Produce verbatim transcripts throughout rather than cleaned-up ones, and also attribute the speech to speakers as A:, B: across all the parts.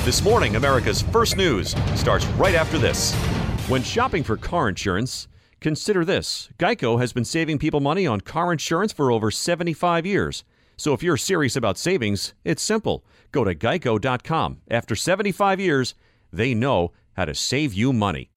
A: This morning, America's First News starts right after this. When shopping for car insurance, consider this. Geico has been saving people money on car insurance for over seventy-five years. So if you're serious about savings, it's simple. Go to geico dot com. After seventy-five years, they know how to save you money.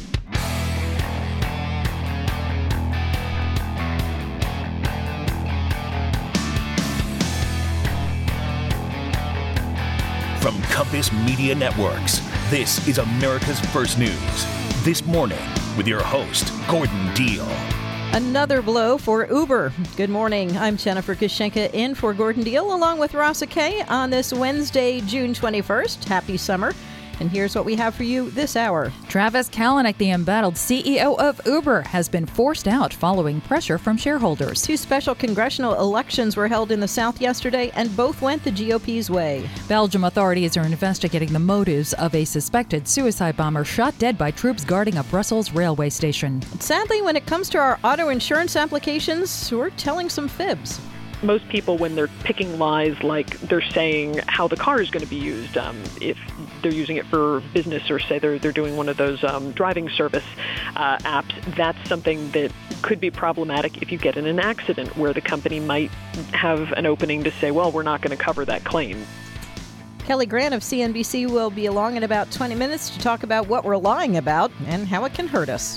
B: From Compass Media Networks, this is America's First News. This morning with your host, Gordon Deal.
C: Another blow for Uber. Good morning. I'm Jennifer Kushenka in for Gordon Deal along with Rasa Kay on this Wednesday, June twenty-first. Happy summer. And here's what we have for you this hour.
D: Travis Kalanick, the embattled C E O of Uber, has been forced out following pressure from shareholders.
C: Two special congressional elections were held in the South yesterday, and both went the G O P's way.
D: Belgium authorities are investigating the motives of a suspected suicide bomber shot dead by troops guarding a Brussels railway station.
C: Sadly, when it comes to our auto insurance applications, we're telling some fibs.
E: Most people, when they're picking lies, like they're saying how the car is going to be used, um, if they're using it for business or say they're, they're doing one of those um, driving service uh, apps, that's something that could be problematic if you get in an accident where the company might have an opening to say, well, we're not going to cover that claim.
C: Kelly Grant of C N B C will be along in about twenty minutes to talk about what we're lying about and how it can hurt us.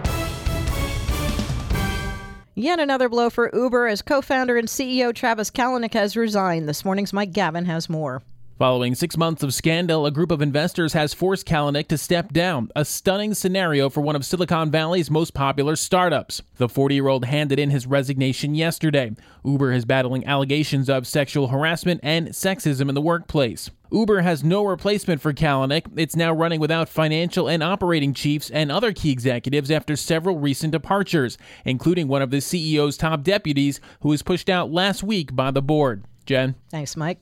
C: Yet another blow for Uber as co-founder and C E O Travis Kalanick has resigned. This morning's Mike Gavin has more.
F: Following six months of scandal, a group of investors has forced Kalanick to step down, a stunning scenario for one of Silicon Valley's most popular startups. The forty-year-old handed in his resignation yesterday. Uber is battling allegations of sexual harassment and sexism in the workplace. Uber has no replacement for Kalanick. It's now running without financial and operating chiefs and other key executives after several recent departures, including one of the C E O's top deputies who was pushed out last week by the board. Jen?
C: Thanks, Mike.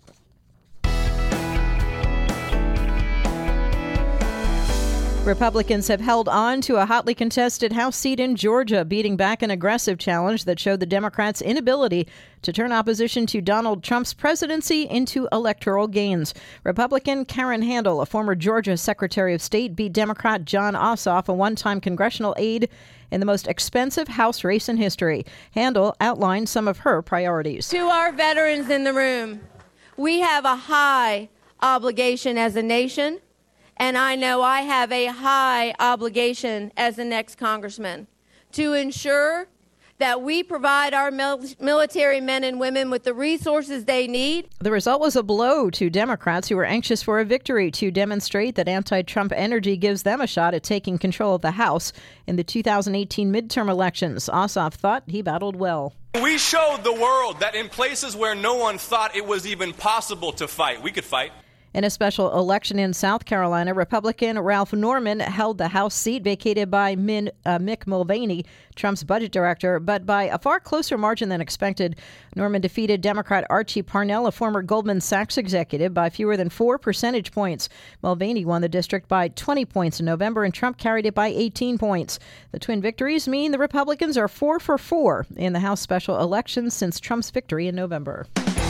C: Republicans have held on to a hotly contested House seat in Georgia, beating back an aggressive challenge that showed the Democrats' inability to turn opposition to Donald Trump's presidency into electoral gains. Republican Karen Handel, a former Georgia Secretary of State, beat Democrat Jon Ossoff, a one-time congressional aide, in the most expensive House race in history. Handel outlined some of her priorities.
G: To our veterans in the room, we have a high obligation as a nation. And I know I have a high obligation as the next congressman to ensure that we provide our mil- military men and women with the resources they need.
C: The result was a blow to Democrats who were anxious for a victory to demonstrate that anti-Trump energy gives them a shot at taking control of the House in the two thousand eighteen midterm elections. Ossoff thought he battled well.
H: We showed the world that in places where no one thought it was even possible to fight, we could fight.
C: In a special election in South Carolina, Republican Ralph Norman held the House seat vacated by Min, uh, Mick Mulvaney, Trump's budget director, but by a far closer margin than expected. Norman defeated Democrat Archie Parnell, a former Goldman Sachs executive, by fewer than four percentage points. Mulvaney won the district by twenty points in November, and Trump carried it by eighteen points. The twin victories mean the Republicans are four for four in the House special election since Trump's victory in November.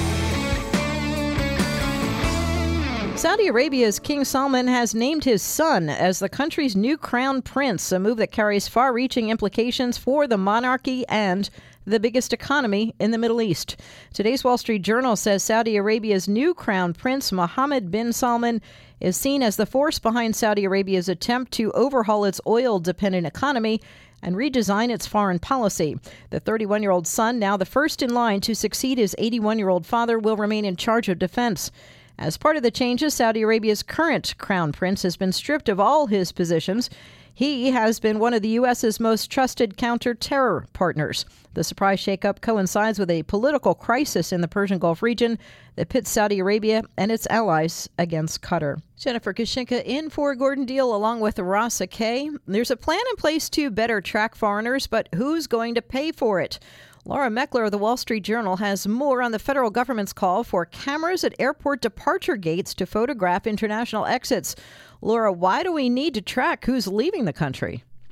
C: Saudi Arabia's King Salman has named his son as the country's new crown prince, a move that carries far-reaching implications for the monarchy and the biggest economy in the Middle East. Today's Wall Street Journal says Saudi Arabia's new crown prince, Mohammed bin Salman, is seen as the force behind Saudi Arabia's attempt to overhaul its oil-dependent economy and redesign its foreign policy. The thirty-one-year-old son, now the first in line to succeed his eighty-one-year-old father, will remain in charge of defense. As part of the changes, Saudi Arabia's current crown prince has been stripped of all his positions. He has been one of the U S's most trusted counter-terror partners. The surprise shakeup coincides with a political crisis in the Persian Gulf region that pits Saudi Arabia and its allies against Qatar. Jennifer Kushenka in for Gordon Deal along with Rasa Kay. There's a plan in place to better track foreigners, but who's going to pay for it? Laura Meckler of the Wall Street Journal has more on the federal government's call for cameras at airport departure gates to photograph international exits. Laura, why do we need to track who's leaving the country?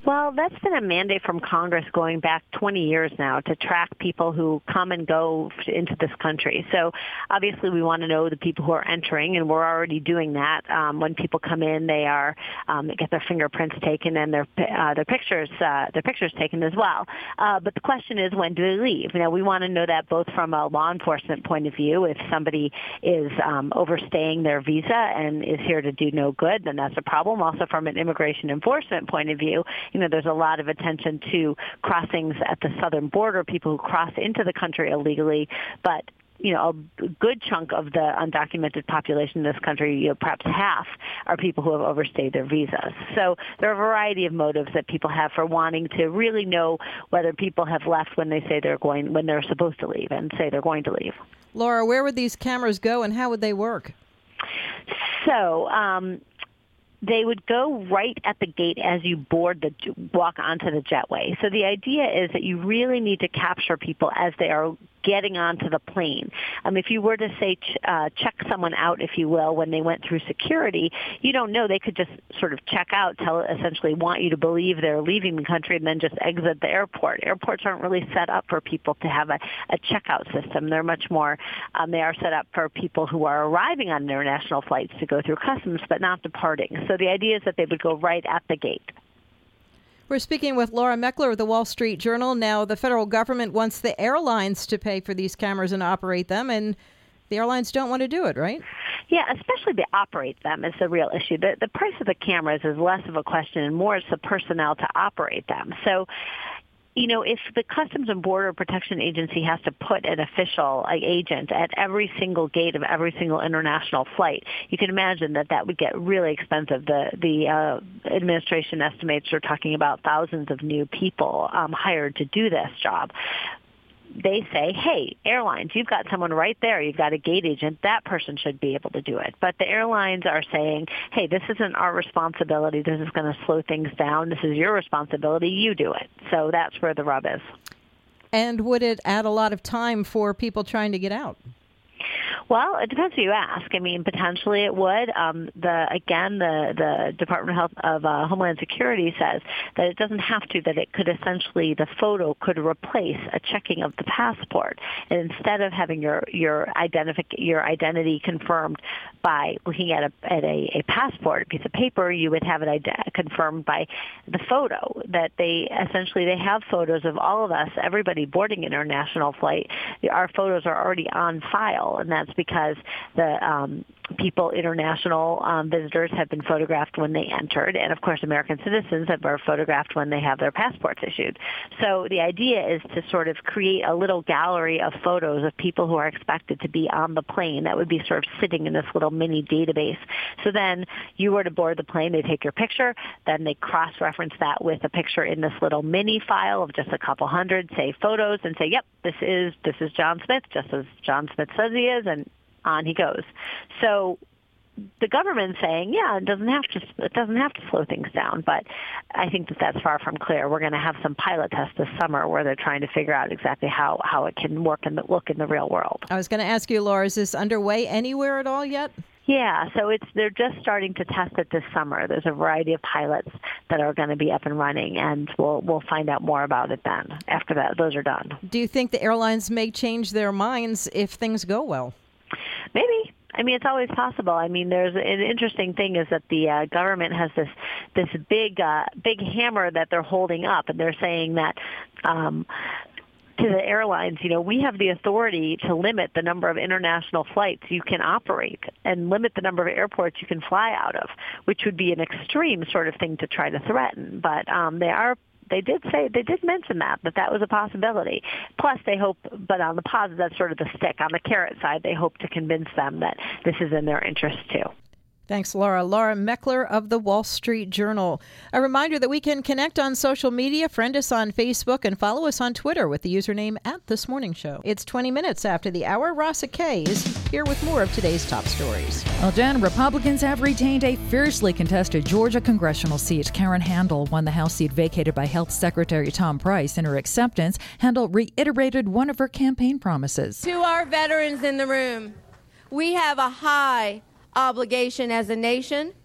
I: Well, that's been a mandate from Congress going back twenty years now to track people who come and go into this country. So obviously we want to know the people who are entering, and we're already doing that. Um, when people come in, they are um, get their fingerprints taken and their uh, their pictures uh, their pictures taken as well. Uh, but the question is, when do they leave? Now, we want to know that both from a law enforcement point of view. If somebody is um, overstaying their visa and is here to do no good, then that's a problem. Also, from an immigration enforcement point of view, you know, there's a lot of attention to crossings at the southern border, people who cross into the country illegally, but you know, a good chunk of the undocumented population in this country, you know, perhaps half, are people who have overstayed their visas. So there are a variety of motives that people have for wanting to really know whether people have left when they say they're going, when they're supposed to leave and say they're going to leave.
C: Laura, where would these cameras go and how would they work?
I: So, um, they would go right at the gate as you board the walk onto the jetway. So the idea is that you really need to capture people as they are getting onto the plane. Um, if you were to say ch- uh, check someone out, if you will, when they went through security, you don't know. They could just sort of check out, tell essentially want you to believe they're leaving the country, and then just exit the airport. Airports aren't really set up for people to have a, a checkout system. They're much more, um, they are set up for people who are arriving on international flights to go through customs, but not departing. So the idea is that they would go right at the gate.
C: We're speaking with Laura Meckler of the Wall Street Journal. Now, the federal government wants the airlines to pay for these cameras and operate them, and the airlines don't want to do it, right?
I: Yeah, especially to operate them is the real issue. The, the price of the cameras is less of a question and more is the personnel to operate them. So, you know, if the Customs and Border Protection Agency has to put an official, like, agent at every single gate of every single international flight, you can imagine that that would get really expensive. The the uh, administration estimates are talking about thousands of new people um, hired to do this job. They say, hey, airlines, you've got someone right there. You've got a gate agent. That person should be able to do it. But the airlines are saying, hey, this isn't our responsibility. This is going to slow things down. This is your responsibility. You do it. So that's where the rub is.
C: And would it add a lot of time for people trying to get out?
I: Well, it depends who you ask. I mean, potentially it would. Um, the again, the the Department of Health of uh, Homeland Security says that it doesn't have to. That it could essentially, the photo could replace a checking of the passport, and instead of having your your identific your identity confirmed by looking at a at a, a passport, a piece of paper, you would have it ide- confirmed by the photo. That they essentially they have photos of all of us, everybody boarding an international flight. Our photos are already on file, and that's because the um, people, international um, visitors, have been photographed when they entered, and of course American citizens have been photographed when they have their passports issued. So the idea is to sort of create a little gallery of photos of people who are expected to be on the plane that would be sort of sitting in this little mini database. So then you were to board the plane, they take your picture, then they cross-reference that with a picture in this little mini file of just a couple hundred, say, photos, and say, yep, this is this is John Smith, just as John Smith says he is, and on he goes. So the government's saying, yeah, it doesn't have to it doesn't have to slow things down, but I think that that's far from clear. We're going to have some pilot tests this summer where they're trying to figure out exactly how, how it can work and look in the real world.
C: I was going to ask you, Laura, is this underway anywhere at all yet?
I: Yeah, so it's they're just starting to test it this summer. There's a variety of pilots that are going to be up and running, and we'll we'll find out more about it then after that those are done.
C: Do you think the airlines may change their minds if things go well?
I: Maybe. I mean, it's always possible. I mean, there's an interesting thing is that the uh, government has this this big uh, big hammer that they're holding up, and they're saying that um, to the airlines, you know, we have the authority to limit the number of international flights you can operate and limit the number of airports you can fly out of, which would be an extreme sort of thing to try to threaten. But um, they are. They did say, they did mention that, that that was a possibility. Plus, they hope, but on the positive, that's sort of the stick. On the carrot side, they hope to convince them that this is in their interest, too.
C: Thanks, Laura. Laura Meckler of the Wall Street Journal. A reminder that we can connect on social media, friend us on Facebook, and follow us on Twitter with the username at This Morning Show. It's twenty minutes after the hour. Rasa Kay is here with more of today's top stories.
D: Well, Jen, Republicans have retained a fiercely contested Georgia congressional seat. Karen Handel won the House seat vacated by Health Secretary Tom Price. In her acceptance, Handel reiterated one of her campaign promises.
G: To our veterans in the room, we have a high obligation as a nation,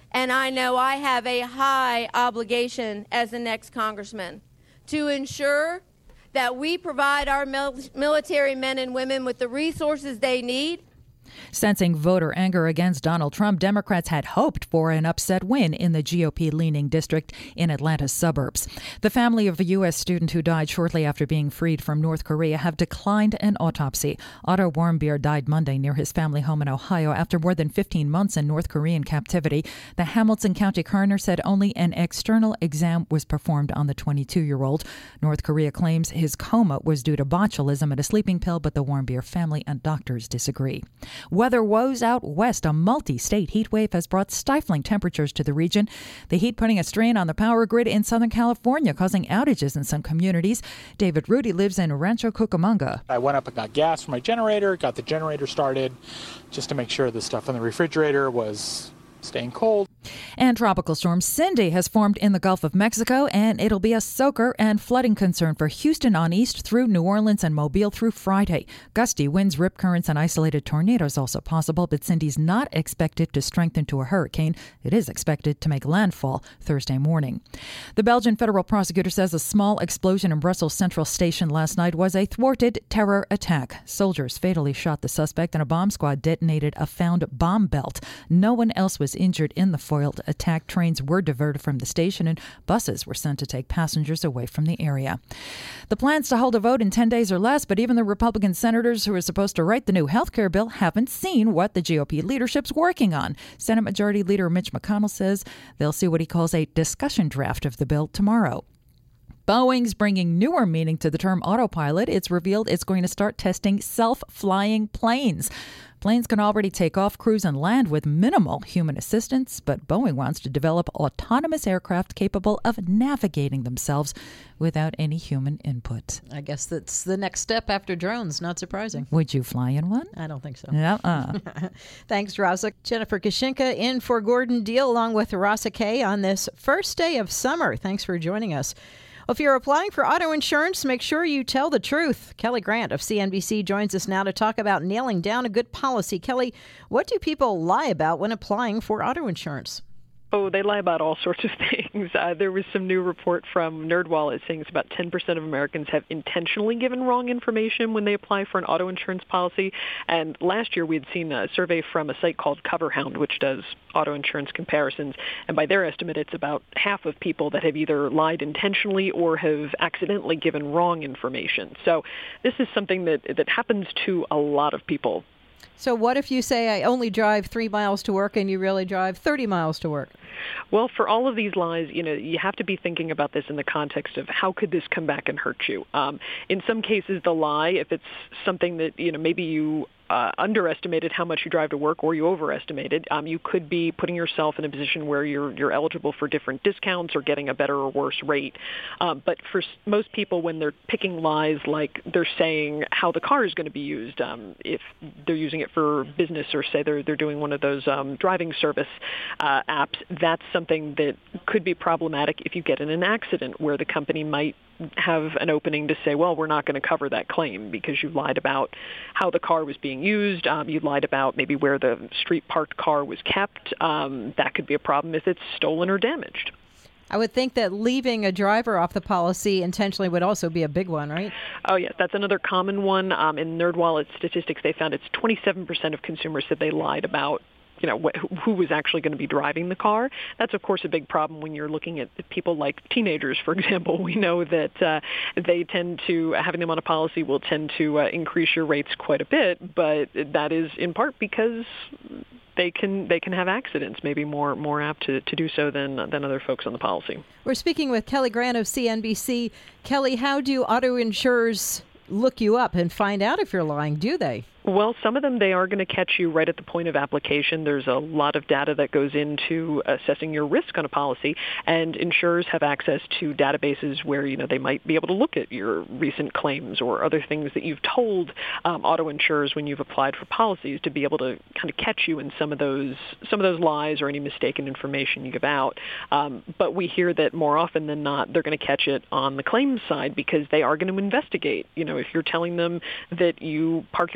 G: and I know I have a high obligation as the next congressman to ensure that we provide our mil- military men and women with the resources they need.
D: Sensing voter anger against Donald Trump, Democrats had hoped for an upset win in the G O P-leaning district in Atlanta's suburbs. The family of a U S student who died shortly after being freed from North Korea have declined an autopsy. Otto Warmbier died Monday near his family home in Ohio after more than fifteen months in North Korean captivity. The Hamilton County coroner said only an external exam was performed on the twenty-two-year-old. North Korea claims his coma was due to botulism and a sleeping pill, but the Warmbier family and doctors disagree. Weather woes out west. A multi-state heat wave has brought stifling temperatures to the region. The heat putting a strain on the power grid in Southern California, causing outages in some communities. David Rudy lives in Rancho Cucamonga.
J: I went up and got gas for my generator, got the generator started just to make sure the stuff in the refrigerator was staying cold.
D: And Tropical Storm Cindy has formed in the Gulf of Mexico, and it'll be a soaker and flooding concern for Houston on east through New Orleans and Mobile through Friday. Gusty winds, rip currents, and isolated tornadoes also possible, but Cindy's not expected to strengthen to a hurricane. It is expected to make landfall Thursday morning. The Belgian federal prosecutor says a small explosion in Brussels Central Station last night was a thwarted terror attack. Soldiers fatally shot the suspect, and a bomb squad detonated a found bomb belt. No one else was injured in the foiled attack. Trains were diverted from the station and buses were sent to take passengers away from the area. The plans to hold a vote in ten days or less, but even the Republican senators who are supposed to write the new health care bill haven't seen what the G O P leadership's working on. Senate Majority Leader Mitch McConnell says they'll see what he calls a discussion draft of the bill tomorrow. Boeing's bringing newer meaning to the term autopilot. It's revealed it's going to start testing self-flying planes. Planes can already take off, cruise, and land with minimal human assistance, but Boeing wants to develop autonomous aircraft capable of navigating themselves without any human input.
C: I guess that's the next step after drones. Not surprising.
D: Would you fly in one?
C: I don't think so.
D: Uh-uh.
C: Thanks, Rasa. Jennifer Kashinka in for Gordon Deal, along with Rasa Kay on this first day of summer. Thanks for joining us. If you're applying for auto insurance, make sure you tell the truth. Kelly Grant of C N B C joins us now to talk about nailing down a good policy. Kelly, what do people lie about when applying for auto insurance?
E: Oh, they lie about all sorts of things. Uh, there was some new report from NerdWallet saying it's about ten percent of Americans have intentionally given wrong information when they apply for an auto insurance policy. And last year we had seen a survey from a site called CoverHound, which does auto insurance comparisons. And by their estimate, it's about half of people that have either lied intentionally or have accidentally given wrong information. So this is something that, that happens to a lot of people.
C: So what if you say I only drive three miles to work and you really drive thirty miles to work?
E: Well, for all of these lies, you know, you have to be thinking about this in the context of how could this come back and hurt you. Um, in some cases, the lie, if it's something that, you know, maybe you uh, underestimated how much you drive to work or you overestimated, um, you could be putting yourself in a position where you're you're eligible for different discounts or getting a better or worse rate. Um, but for most people, when they're picking lies like they're saying how the car is going to be used, um, if they're using it for business or say they're they're doing one of those um, driving service uh, apps, that's something that could be problematic if you get in an accident where the company might have an opening to say, well, we're not going to cover that claim because you lied about how the car was being used. Um, you lied about maybe where the street parked car was kept. Um, that could be a problem if it's stolen or damaged.
C: I would think that leaving a driver off the policy intentionally would also be a big one, right?
E: Oh, yes. That's another common one. Um, in NerdWallet statistics, they found it's twenty-seven percent of consumers said they lied about you know, wh- who was actually going to be driving the car. That's, of course, a big problem when you're looking at people like teenagers, for example. We know that uh, they tend to, having them on a policy will tend to uh, increase your rates quite a bit, but that is in part because they can they can have accidents, maybe more more apt to, to do so than than other folks on the policy.
C: We're speaking with Kelly Grant of C N B C. Kelly, how do auto insurers look you up and find out if you're lying? Do they?
E: Well, some of them, they are going to catch you right at the point of application. There's a lot of data that goes into assessing your risk on a policy, and insurers have access to databases where, you know, they might be able to look at your recent claims or other things that you've told um, auto insurers when you've applied for policies to be able to kind of catch you in some of those some of those lies or any mistaken information you give out. Um, but we hear that more often than not, they're going to catch it on the claims side because they are going to investigate. You know, if you're telling them that you park your car in a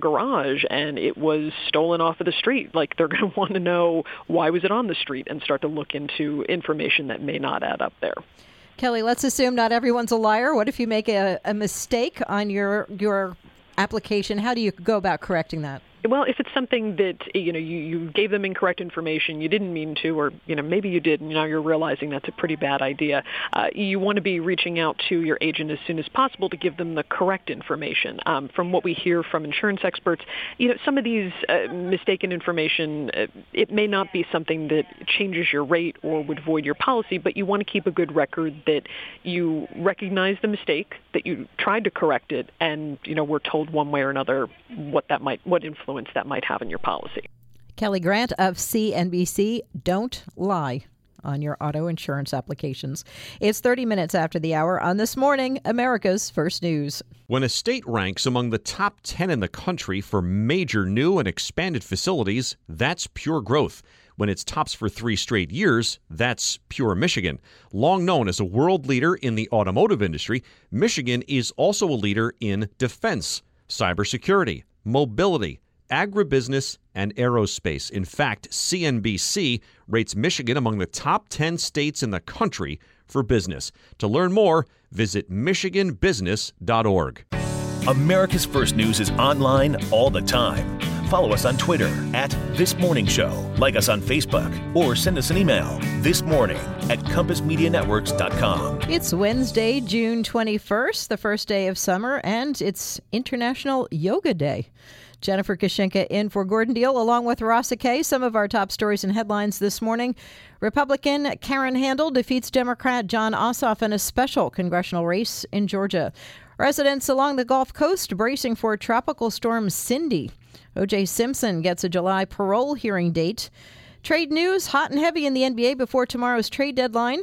E: garage and it was stolen off of the street. Like, they're going to want to know, why was it on the street, and start to look into information that may not add up there.
C: Kelly, let's assume not everyone's a liar. What if you make a, a mistake on your your application? How do you go about correcting that?
E: Well, if it's something that, you know, you, you gave them incorrect information, you didn't mean to, or, you know, maybe you did, and now you're realizing that's a pretty bad idea, uh, you want to be reaching out to your agent as soon as possible to give them the correct information. Um, from what we hear from insurance experts, you know, some of these uh, mistaken information, uh, it may not be something that changes your rate or would void your policy, but you want to keep a good record that you recognize the mistake, that you tried to correct it, and, you know, we're told one way or another what that might, what influence that might have in your policy.
C: Kelly Grant of C N B C, don't lie on your auto insurance applications. It's thirty minutes after the hour on This Morning, America's First News.
A: When a state ranks among the top ten in the country for major new and expanded facilities, that's pure growth. When it's tops for three straight years, that's pure Michigan. Long known as a world leader in the automotive industry, Michigan is also a leader in defense, cybersecurity, mobility, agribusiness, and aerospace. In fact, C N B C rates Michigan among the top ten states in the country for business. To learn more, visit michigan business dot org.
B: America's First News is online all the time. Follow us on Twitter at This Morning Show. Like us on Facebook or send us an email this morning at compass media networks dot com.
C: It's Wednesday, June twenty-first, the first day of summer, and it's International Yoga Day. Jennifer Kashinka in for Gordon Deal, along with Rasa Kay. Some of our top stories and headlines this morning. Republican Karen Handel defeats Democrat Jon Ossoff in a special congressional race in Georgia. Residents along the Gulf Coast bracing for Tropical Storm Cindy. O J Simpson gets a July parole hearing date. Trade news, hot and heavy in the N B A before tomorrow's trade deadline.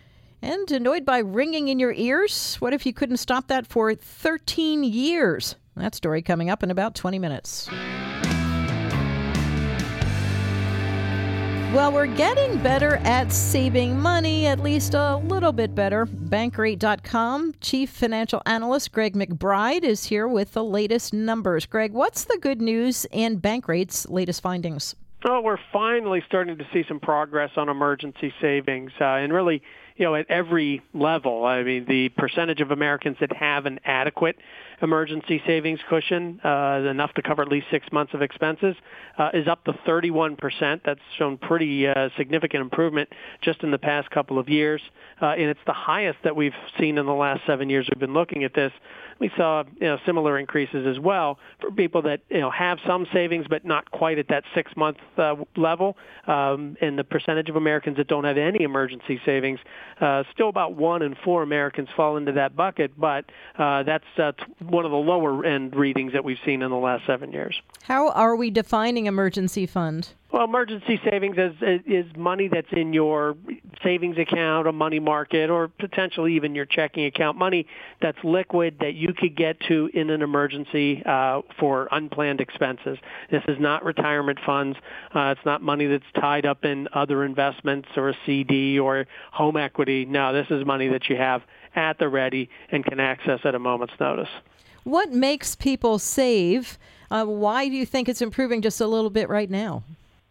C: And annoyed by ringing in your ears? What if you couldn't stop that for thirteen years? That story coming up in about twenty minutes. Well, we're getting better at saving money, at least a little bit better. Bankrate dot com Chief Financial Analyst Greg McBride is here with the latest numbers. Greg, what's the good news in Bankrate's latest findings?
K: Oh, we're finally starting to see some progress on emergency savings, uh, and really, you know, at every level. I mean, the percentage of Americans that have an adequate emergency savings cushion, uh, enough to cover at least six months of expenses, uh, is up to thirty-one percent. That's shown pretty uh, significant improvement just in the past couple of years, uh, and it's the highest that we've seen in the last seven years we've been looking at this. We saw, you know, similar increases as well for people that, you know, have some savings but not quite at that six-month uh, level. Um, and the percentage of Americans that don't have any emergency savings, uh, still about one in four Americans fall into that bucket, but uh, that's uh, one of the lower-end readings that we've seen in the last seven years.
C: How are we defining emergency fund?
K: Well, emergency savings is, is money that's in your savings account, a money market, or potentially even your checking account, money that's liquid that you could get to in an emergency uh, for unplanned expenses. This is not retirement funds. Uh, it's not money that's tied up in other investments or a C D or home equity. No, this is money that you have at the ready and can access at a moment's notice.
C: What makes people save? Uh, why do you think it's improving just a little bit right now?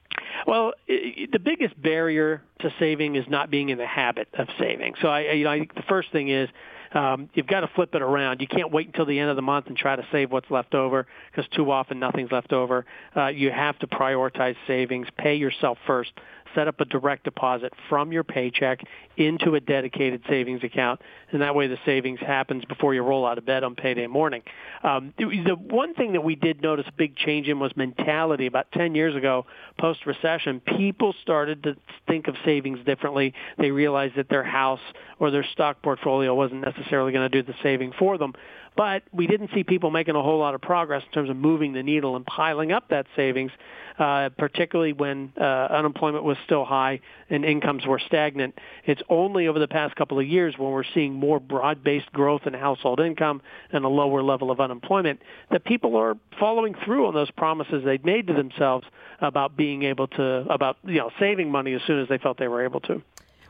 K: Well, it, the biggest barrier to saving is not being in the habit of saving. So I, you know, I think the first thing is um, you've got to flip it around. You can't wait until the end of the month and try to save what's left over, because too often nothing's left over. Uh, you have to prioritize savings, pay yourself first. Set up a direct deposit from your paycheck into a dedicated savings account, and that way the savings happens before you roll out of bed on payday morning. Um, the one thing that we did notice a big change in was mentality. About ten years ago, post-recession, people started to think of savings differently. They realized that their house or their stock portfolio wasn't necessarily going to do the saving for them. But we didn't see people making a whole lot of progress in terms of moving the needle and piling up that savings, uh, particularly when uh, unemployment was still high and incomes were stagnant. It's only over the past couple of years when we're seeing more broad-based growth in household income and a lower level of unemployment that people are following through on those promises they'd made to themselves about being able to, about, you know, saving money as soon as they felt they were able to.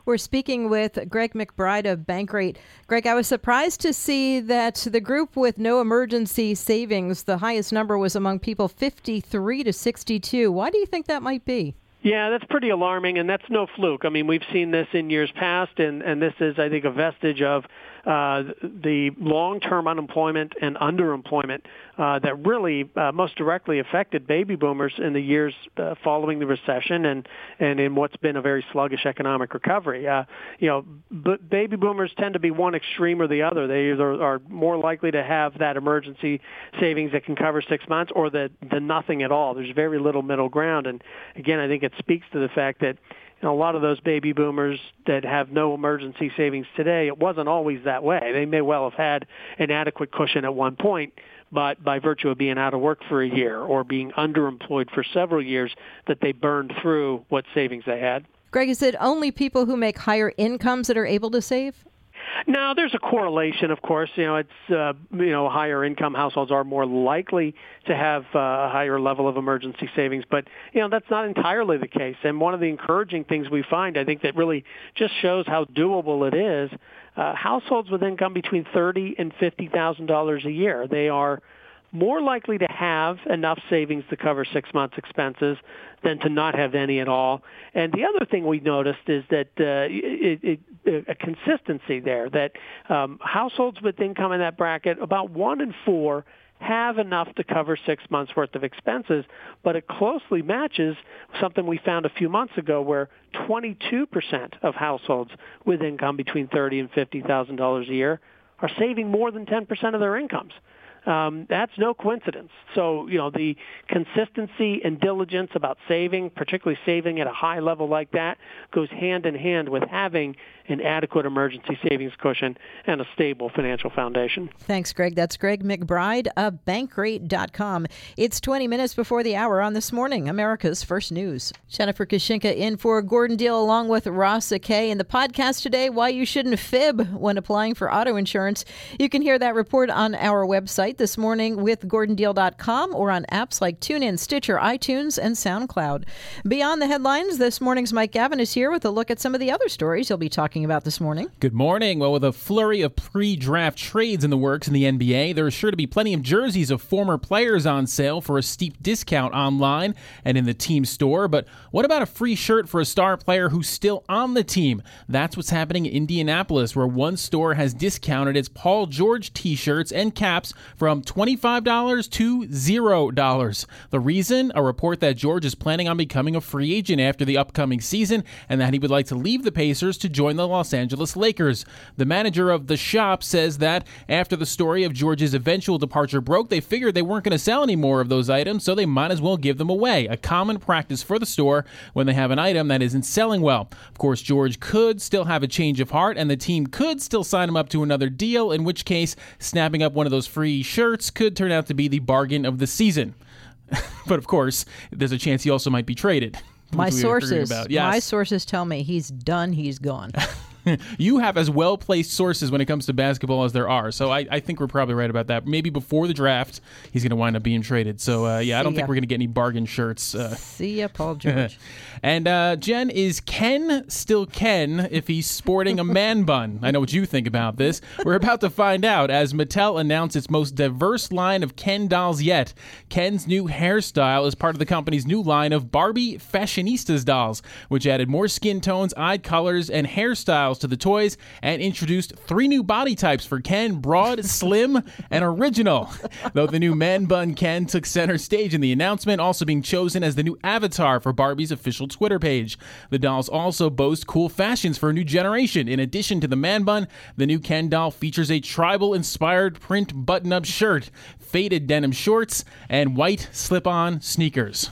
C: We're speaking with Greg McBride of Bankrate. Greg, I was surprised to see that the group with no emergency savings, the highest number was among people fifty-three to sixty-two. Why do you think that might be?
K: Yeah, that's pretty alarming, and that's no fluke. I mean, we've seen this in years past, and, and this is, I think, a vestige of uh, the long-term unemployment and underemployment uh, that really uh, most directly affected baby boomers in the years uh, following the recession and, and in what's been a very sluggish economic recovery. Uh, you know, but baby boomers tend to be one extreme or the other. They either are more likely to have that emergency savings that can cover six months or the, the nothing at all. There's very little middle ground, and again, I think it speaks to the fact that you know, a lot of those baby boomers that have no emergency savings today, it wasn't always that way. They may well have had an adequate cushion at one point, but by virtue of being out of work for a year or being underemployed for several years, that they burned through what savings they had.
C: Greg, is it only people who make higher incomes that are able to save?
K: No, there's a correlation, of course. You know, it's uh, you know, higher income households are more likely to have uh, a higher level of emergency savings, but you know that's not entirely the case. And one of the encouraging things we find, I think, that really just shows how doable it is. Uh, households with income between thirty and fifty thousand dollars a year, they are more likely to have enough savings to cover six months' expenses than to not have any at all. And the other thing we noticed is that uh, it, it, a consistency there, that um, households with income in that bracket, about one in four have enough to cover six months' worth of expenses, but it closely matches something we found a few months ago where twenty-two percent of households with income between thirty thousand dollars and fifty thousand dollars a year are saving more than ten percent of their incomes. Um, that's no coincidence. So, you know, the consistency and diligence about saving, particularly saving at a high level like that, goes hand in hand with having an adequate emergency savings cushion and a stable financial foundation.
C: Thanks, Greg. That's Greg McBride of Bankrate dot com. It's twenty minutes before the hour on This Morning, America's First News. Jennifer Kashinka in for Gordon Deal along with Ross Akay. In the podcast today, why you shouldn't fib when applying for auto insurance. You can hear that report on our website this morning with Gordon Deal dot com or on apps like TuneIn, Stitcher, iTunes, and SoundCloud. Beyond the headlines, this morning's Mike Gavin is here with a look at some of the other stories he'll be talking about this morning.
F: Good morning. Well, with a flurry of pre-draft trades in the works in the N B A, there's sure to be plenty of jerseys of former players on sale for a steep discount online and in the team store. But what about a free shirt for a star player who's still on the team? That's what's happening in Indianapolis, where one store has discounted its Paul George t-shirts and caps from twenty-five dollars to zero dollars. The reason? A report that George is planning on becoming a free agent after the upcoming season and that he would like to leave the Pacers to join the Los Angeles Lakers. The manager of the shop says that after the story of George's eventual departure broke, they figured they weren't going to sell any more of those items, so they might as well give them away, a common practice for the store when they have an item that isn't selling well. Of course, George could still have a change of heart, and the team could still sign him up to another deal, in which case snapping up one of those free shirts could turn out to be the bargain of the season. But of course, there's a chance he also might be traded.
C: My sources,
F: about. Yes.
C: my sources tell me he's done, he's gone.
F: You have as well-placed sources when it comes to basketball as there are, so I, I think we're probably right about that. Maybe before the draft, he's going to wind up being traded. So, uh, yeah, I don't
C: See
F: think
C: ya.
F: we're going to get any bargain shirts. Uh,
C: See ya, Paul George.
F: and, uh, Jen, is Ken still Ken if he's sporting a man bun? I know what you think about this. We're about to find out as Mattel announced its most diverse line of Ken dolls yet. Ken's new hairstyle is part of the company's new line of Barbie Fashionistas dolls, which added more skin tones, eye colors, and hairstyles to the toys and introduced three new body types for Ken: broad, slim, and original. Though the new man bun Ken took center stage in the announcement, also being chosen as the new avatar for Barbie's official Twitter page. The dolls also boast cool fashions for a new generation. In addition to the man bun, the new Ken doll features a tribal-inspired print button-up shirt, faded denim shorts, and white slip-on sneakers.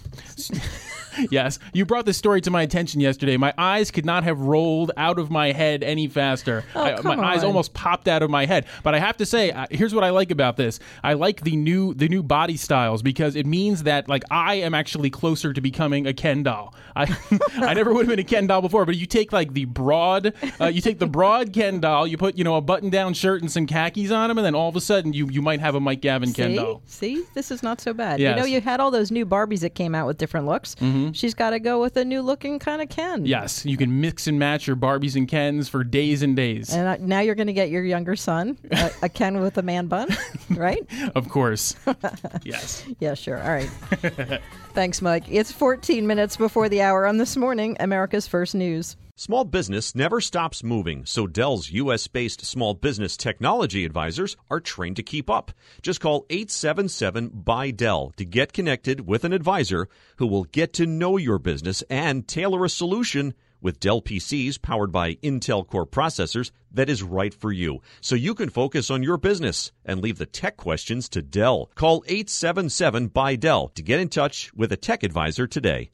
F: Yes, you brought this story to my attention yesterday. My eyes could not have rolled out of my head any faster.
C: Oh,
F: I,
C: come
F: my
C: on.
F: eyes almost popped out of my head. But I have to say, uh, here's what I like about this. I like the new the new body styles because it means that like I am actually closer to becoming a Ken doll. I I never would have been a Ken doll before, but you take like the broad, uh, you take the broad Ken doll, you put you know a button-down shirt and some khakis on him, and then all of a sudden you you might have a Mike Gavin
C: See?
F: Ken doll.
C: See, this is not so bad.
F: Yes.
C: You know, you had all those new Barbies that came out with different looks.
F: Mm-hmm. Mm-hmm.
C: She's got to go with a new-looking kind of Ken.
F: Yes, you can mix and match your Barbies and Kens for days and days.
C: And uh, now you're going to get your younger son, a, a Ken with a man bun, right?
F: Of course. Yes.
C: Yeah, sure. All right. Thanks, Mike. It's fourteen minutes before the hour on This Morning, America's First News.
A: Small business never stops moving, so Dell's U S-based small business technology advisors are trained to keep up. Just call eight seven seven, B Y, D E L L to get connected with an advisor who will get to know your business and tailor a solution with Dell P Cs powered by Intel Core processors that is right for you, so you can focus on your business and leave the tech questions to Dell. Call eight seven seven, B Y, D E L L to get in touch with a tech advisor today.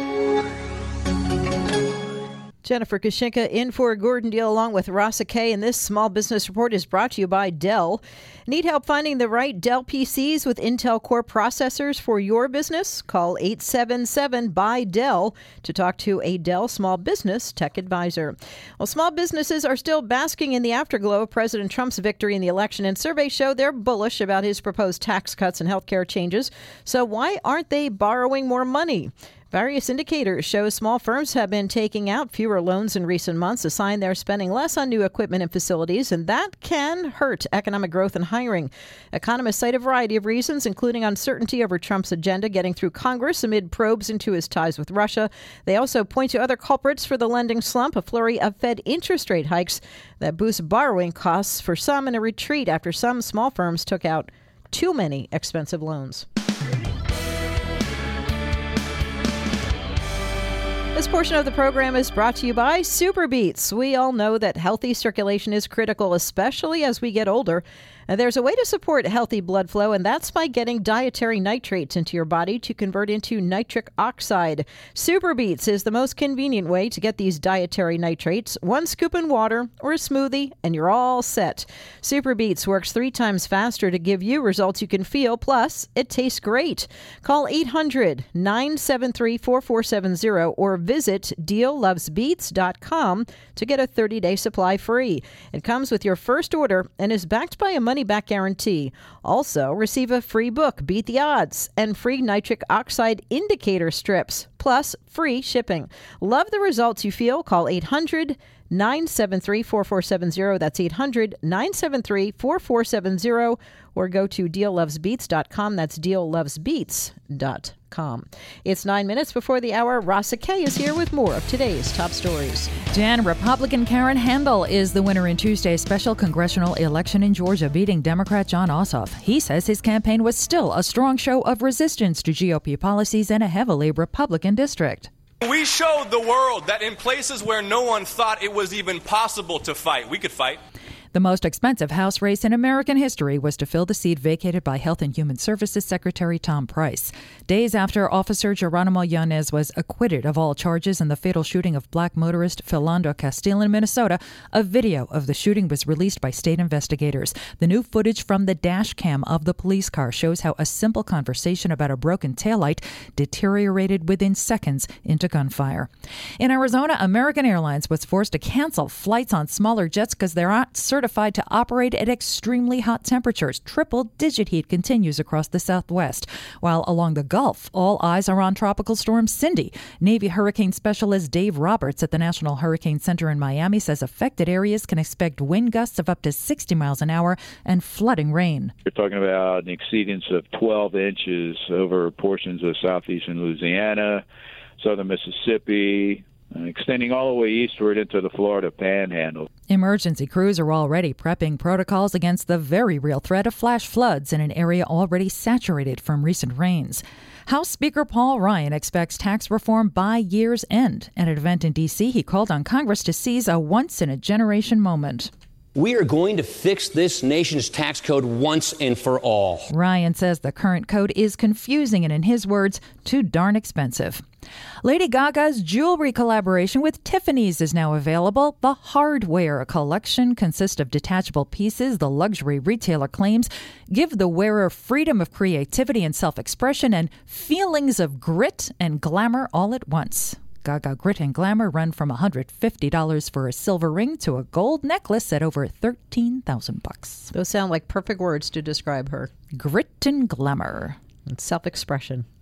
C: Jennifer Kashinka in for Gordon Deal along with Rasa Kay, and this Small Business Report is brought to you by Dell. Need help finding the right Dell P Cs with Intel Core processors for your business? Call eight seven seven, B Y, D E L L to talk to a Dell Small Business Tech Advisor. Well, small businesses are still basking in the afterglow of President Trump's victory in the election, and surveys show they're bullish about his proposed tax cuts and health care changes. So why aren't they borrowing more money? Various indicators show small firms have been taking out fewer loans in recent months, a sign they're spending less on new equipment and facilities, and that can hurt economic growth and hiring. Economists cite a variety of reasons, including uncertainty over Trump's agenda getting through Congress amid probes into his ties with Russia. They also point to other culprits for the lending slump, a flurry of Fed interest rate hikes that boost borrowing costs for some, and a retreat after some small firms took out too many expensive loans. This portion of the program is brought to you by SuperBeets. We all know that healthy circulation is critical, especially as we get older. And there's a way to support healthy blood flow, and that's by getting dietary nitrates into your body to convert into nitric oxide. SuperBeets is the most convenient way to get these dietary nitrates. One scoop in water or a smoothie, and you're all set. SuperBeets works three times faster to give you results you can feel, plus it tastes great. Call eight hundred, nine seven three, four four seven zero or visit deal loves beets dot com to get a thirty-day supply free. It comes with your first order and is backed by a money-back guarantee. Also, receive a free book, Beat the Odds, and free nitric oxide indicator strips, plus free shipping. Love the results you feel? Call eight hundred, nine seven three, four four seven zero. That's eight hundred, nine seven three, four four seven zero. Or go to deal loves beets dot com. That's deal loves beets dot com. It's nine minutes before the hour. Rasa Kay is here with more of today's top stories.
D: Jan, Republican Karen Handel is the winner in Tuesday's special congressional election in Georgia, beating Democrat Jon Ossoff. He says his campaign was still a strong show of resistance to G O P policies in a heavily Republican district.
H: We showed the world that in places where no one thought it was even possible to fight, we could fight.
D: The most expensive House race in American history was to fill the seat vacated by Health and Human Services Secretary Tom Price. Days after Officer Geronimo Yanez was acquitted of all charges in the fatal shooting of black motorist Philando Castile in Minnesota, a video of the shooting was released by state investigators. The new footage from the dash cam of the police car shows how a simple conversation about a broken taillight deteriorated within seconds into gunfire. In Arizona, American Airlines was forced to cancel flights on smaller jets because they're not certified Certified to operate at extremely hot temperatures. Triple-digit heat continues across the Southwest. While along the Gulf, all eyes are on Tropical Storm Cindy. Navy hurricane specialist Dave Roberts at the National Hurricane Center in Miami says affected areas can expect wind gusts of up to sixty miles an hour and flooding rain.
L: You're talking about an exceedance of twelve inches over portions of southeastern Louisiana, southern Mississippi, extending all the way eastward into the Florida Panhandle.
D: Emergency crews are already prepping protocols against the very real threat of flash floods in an area already saturated from recent rains. House Speaker Paul Ryan expects tax reform by year's end. At an event in D C, he called on Congress to seize a once-in-a-generation moment.
M: We are going to fix this nation's tax code once and for all.
D: Ryan says the current code is confusing and, in his words, too darn expensive. Lady Gaga's jewelry collaboration with Tiffany's is now available. The Hardware collection consists of detachable pieces the luxury retailer claims give the wearer freedom of creativity and self-expression and feelings of grit and glamour all at once. Gaga Grit and Glamour run from one hundred fifty dollars for a silver ring to a gold necklace at over thirteen thousand bucks.
C: Those sound like perfect words to describe her.
D: Grit and glamour.
C: And self-expression.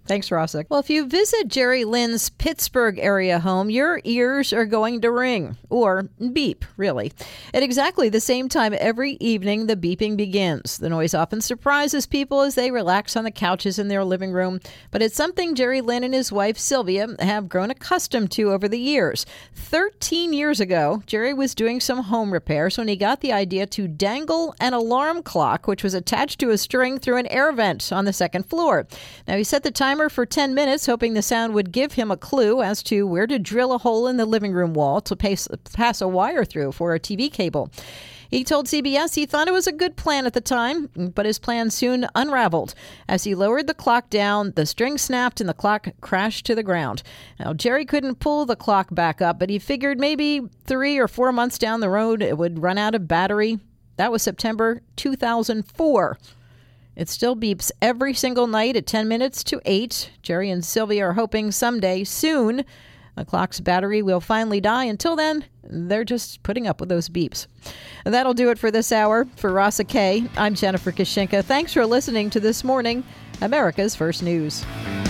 C: Thanks, Rasa. Well, if you visit Jerry Lynn's Pittsburgh area home, your ears are going to ring, or beep, really. At exactly the same time every evening, the beeping begins. The noise often surprises people as they relax on the couches in their living room, but it's something Jerry Lynn and his wife, Sylvia, have grown accustomed to over the years. Thirteen years ago, Jerry was doing some home repairs when he got the idea to dangle an alarm clock, which was attached to a string through an air vent on the second floor. Now, he set the timer for ten minutes, hoping the sound would give him a clue as to where to drill a hole in the living room wall to pass, pass a wire through for a T V cable. He told C B S he thought it was a good plan at the time, but his plan soon unraveled. As he lowered the clock down, the string snapped and the clock crashed to the ground. Now, Jerry couldn't pull the clock back up, but he figured maybe three or four months down the road it would run out of battery. That was September two thousand four. It still beeps every single night at ten minutes to eight. Jerry and Sylvia are hoping someday, soon, the clock's battery will finally die. Until then, they're just putting up with those beeps. And that'll do it for this hour. For Rasa Kay, I'm Jennifer Kashinka. Thanks for listening to This Morning, America's First News.